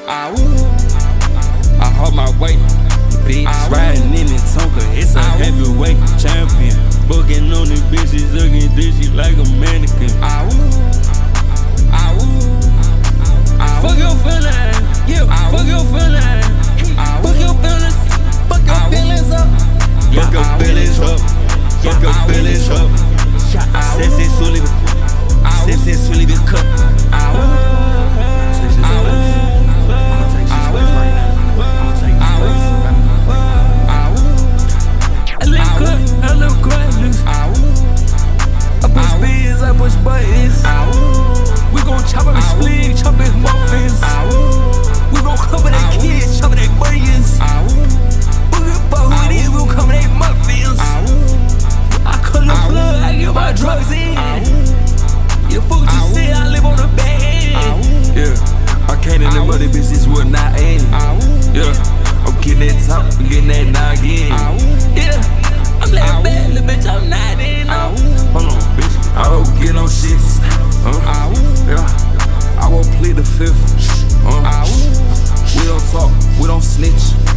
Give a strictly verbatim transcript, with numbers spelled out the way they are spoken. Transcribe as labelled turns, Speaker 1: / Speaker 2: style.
Speaker 1: Ah, woo. I hold my weight. Bitch, ah, riding in the Tonka, it's a ah, heavyweight champion. Booking on the bitches, looking dishy like a mannequin. Ah, woo. Ah, woo. Ah, fuck your feelings, yeah. Ah, fuck your feelings. Ah, fuck your feelings. Fuck your feelings up. Fuck your feelings up. Fuck your feelings up. Sexy Sully, sexy Sully be cut. Ah, woo.
Speaker 2: We gon' chop up his spleen, chop his muffins. We gon' cover that kids, chop that millions. Boogie fuck who it is, we gon' cover that muffins. I cut the plug, I get my drugs in. You fuck what you said, I live on the back end.
Speaker 1: Yeah, I can't in the mother bitches will not end. Yeah, I'm getting that top, I'm getting that noggin.
Speaker 2: Yeah, I'm that bad little bitch, I'm not in.
Speaker 1: Hold on, bitch, I don't get no shit. Uh, yeah, I won't plead the fifth. Uh, we don't talk, we don't snitch.